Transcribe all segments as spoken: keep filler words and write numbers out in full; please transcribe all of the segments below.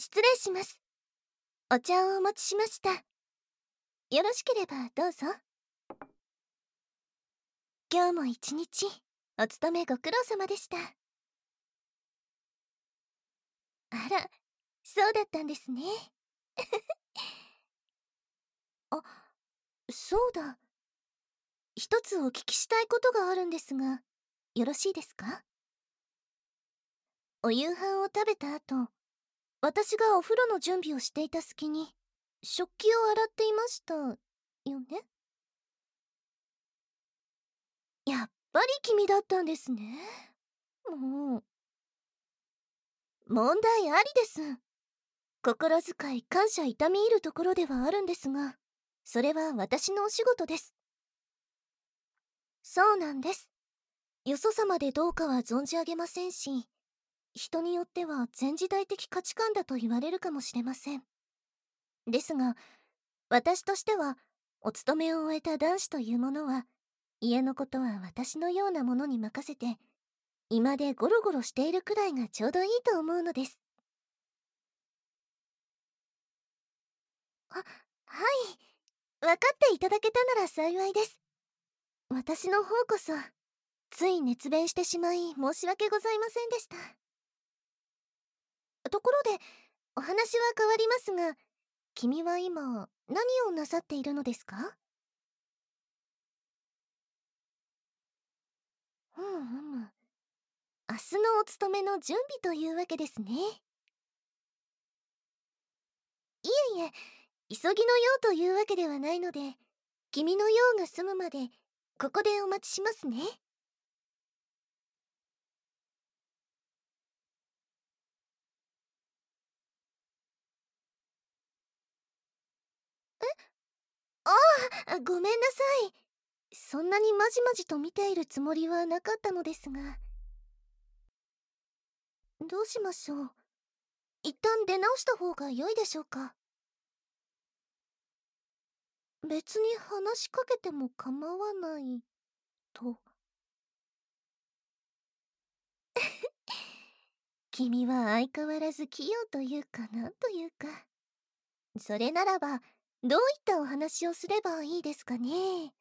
失礼します。お茶をお持ちしました。よろしければどうぞ。今日も一日、お勤めご苦労様でした。あら、そうだったんですね。あ、そうだ。一つお聞きしたいことがあるんですが、よろしいですか？お夕飯を食べた後、私がお風呂の準備をしていた隙に、食器を洗っていましたよね？やっぱり君だったんですね。もう。問題ありです。心遣い感謝痛み入るところではあるんですが、それは私のお仕事です。そうなんです。よそ様でどうかは存じ上げませんし、人によっては前時代的価値観だと言われるかもしれません。ですが、私としては、お勤めを終えた男子というものは、家のことは私のようなものに任せて、居間でゴロゴロしているくらいがちょうどいいと思うのです。あ、はい。分かっていただけたなら幸いです。私の方こそ、つい熱弁してしまい申し訳ございませんでした。ところで、お話は変わりますが、君は今、何をなさっているのですか？うんうん。明日のお勤めの準備というわけですね。いえいえ、急ぎの用というわけではないので、君の用が済むまで、ここでお待ちしますね。ああ、ごめんなさい。そんなにまじまじと見ているつもりはなかったのですが。どうしましょう。一旦出直した方が良いでしょうか。別に話しかけても構わないと。君は相変わらず器用というかなんというか。それならば、どういったお話をすればいいですかね。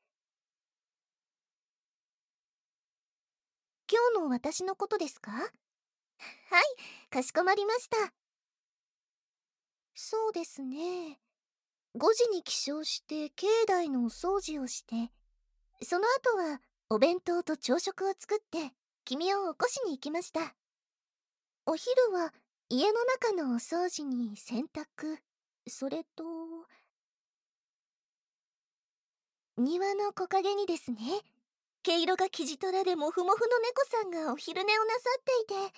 今日の私のことですか？はい、かしこまりました。そうですね。ごじに起床して境内のお掃除をして、その後はお弁当と朝食を作って君を起こしに行きました。お昼は家の中のお掃除に洗濯、それと庭の木陰にですね、毛色がキジトラでモフモフの猫さんがお昼寝をなさっていて、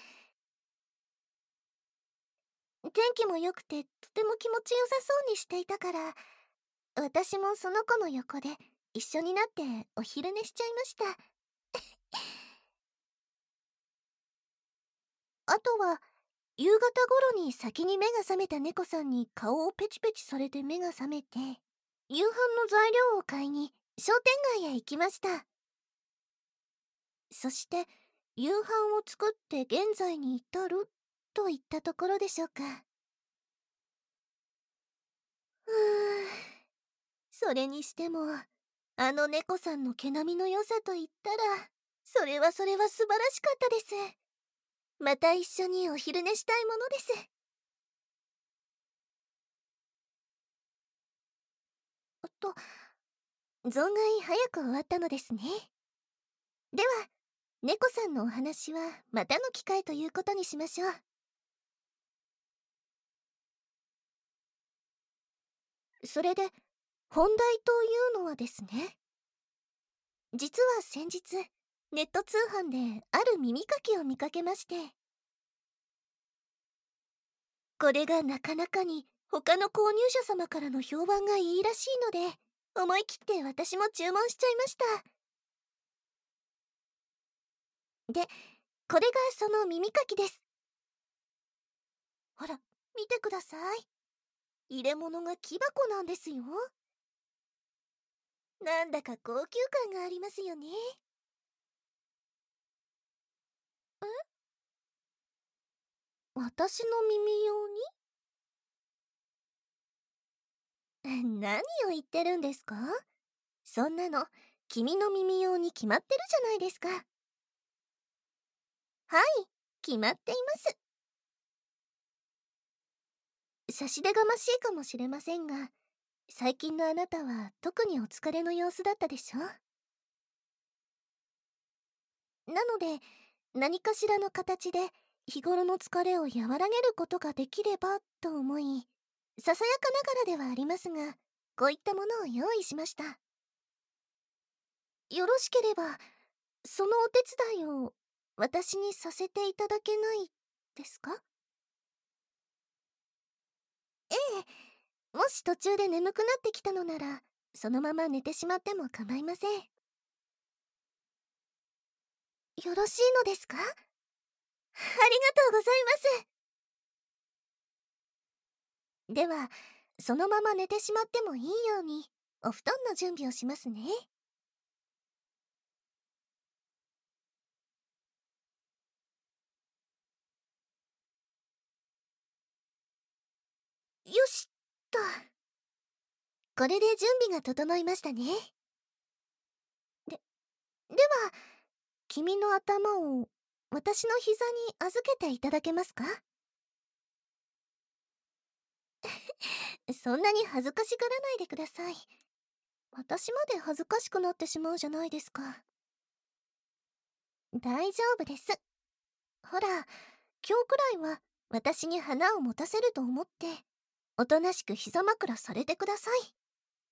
天気も良くてとても気持ちよさそうにしていたから、私もその子の横で一緒になってお昼寝しちゃいました。あとは夕方頃に先に目が覚めた猫さんに顔をペチペチされて目が覚めて、夕飯の材料を買いに商店街へ行きました。そして夕飯を作って現在に至るといったところでしょうか。うーん、それにしてもあの猫さんの毛並みの良さと言ったら、それはそれは素晴らしかったです。また一緒にお昼寝したいものです。と、存外早く終わったのですね。では、猫さんのお話はまたの機会ということにしましょう。それで、本題というのはですね、実は先日、ネット通販である耳かきを見かけまして、これがなかなかに他の購入者様からの評判がいいらしいので、思い切って私も注文しちゃいました。で、これがその耳かきです。ほら、見てください。入れ物が木箱なんですよ。なんだか高級感がありますよね。え、私の耳用に？ 何を言ってるんですか？そんなの、君の耳用に決まってるじゃないですか。はい、決まっています。差し出がましいかもしれませんが、最近のあなたは特にお疲れの様子だったでしょ？なので、何かしらの形で日頃の疲れを和らげることができればと思い、ささやかながらではありますが、こういったものを用意しました。よろしければ、そのお手伝いを私にさせていただけないですか？ええ、もし途中で眠くなってきたのなら、そのまま寝てしまっても構いません。よろしいのですか？ありがとうございます。では、そのまま寝てしまってもいいように、お布団の準備をしますね。よしっと。これで準備が整いましたね。で、では、君の頭を私の膝に預けていただけますか？そんなに恥ずかしがらないでください。私まで恥ずかしくなってしまうじゃないですか。大丈夫です。ほら、今日くらいは私に花を持たせると思って、おとなしく膝枕されてください。